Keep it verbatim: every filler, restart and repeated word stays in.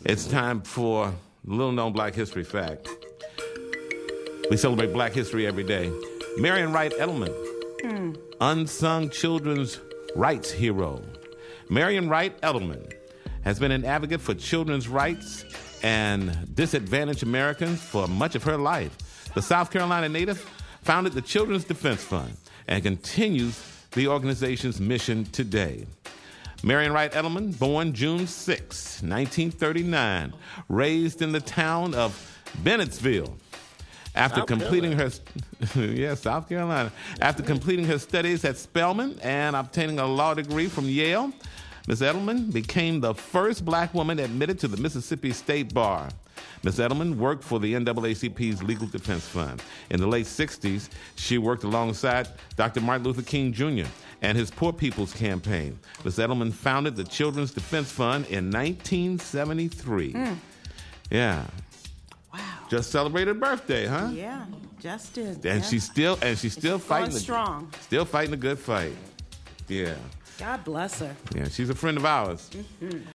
It's time for a little-known Black History fact. We celebrate Black history every day. Marian Wright Edelman, hmm. unsung children's rights hero. Marian Wright Edelman has been an advocate for children's rights and disadvantaged Americans for much of her life. The South Carolina native founded the Children's Defense Fund and continues the organization's mission today. Marian Wright Edelman, born June sixth, nineteen thirty-nine, raised in the town of Bennettsville. After South completing Carolina. her, yeah, South Carolina. After completing her studies at Spelman and obtaining a law degree from Yale, Miz Edelman became the first black woman admitted to the Mississippi State Bar. Miz Edelman worked for the N double A C P's Legal Defense Fund. In the late sixties, she worked alongside Doctor Martin Luther King Junior and his Poor People's Campaign. Miz Edelman founded the Children's Defense Fund in nineteen seventy-three. Mm. Yeah. Wow. Just celebrated her birthday, huh? Yeah, just did. And yeah. she's still and she's still She's fighting going strong. The, still fighting a good fight. Yeah. God bless her. Yeah, she's a friend of ours. Mm-hmm.